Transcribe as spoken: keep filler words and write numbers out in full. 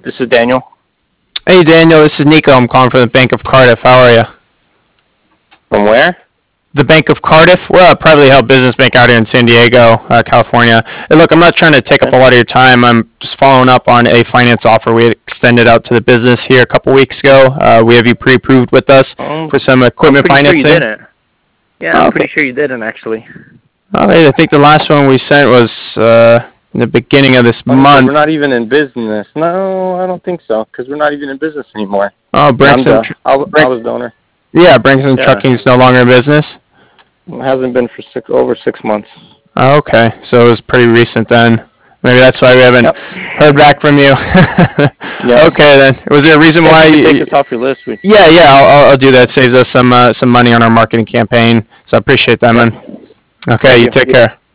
This is Daniel. Hey Daniel, this is Nico. I'm calling from the Bank of Cardiff. How are you? From where? The Bank of Cardiff. We're a privately held business bank out here in San Diego, uh, California. Hey, look, I'm not trying to take up a lot of your time. I'm just following up on a finance offer we extended out to the business here a couple weeks ago. Uh, we have you pre-approved with us Um, for some equipment I'm pretty financing. sure you didn't. Yeah, I'm Oh, pretty sure you didn't actually. Oh, hey, I think the last one we sent was uh, in the beginning of this Funny, 'cause month. We're not even in business. No, I don't think so, because we're not even in business anymore. Oh, I'm Branson. the, I, was- I was the owner. Yeah, Branson Yeah. Trucking is no longer in business. It hasn't been for six over six months. Oh, okay, so it was pretty recent then. Maybe that's why we haven't Yep. heard back from you. Yes. Okay then. Was there a reason Yeah, why? you You, can take us off your list. We, yeah, yeah, I'll, I'll- I'll do that. Saves us some uh, some money on our marketing campaign. So I appreciate that, Yeah. man. Okay, Thank you you. take care.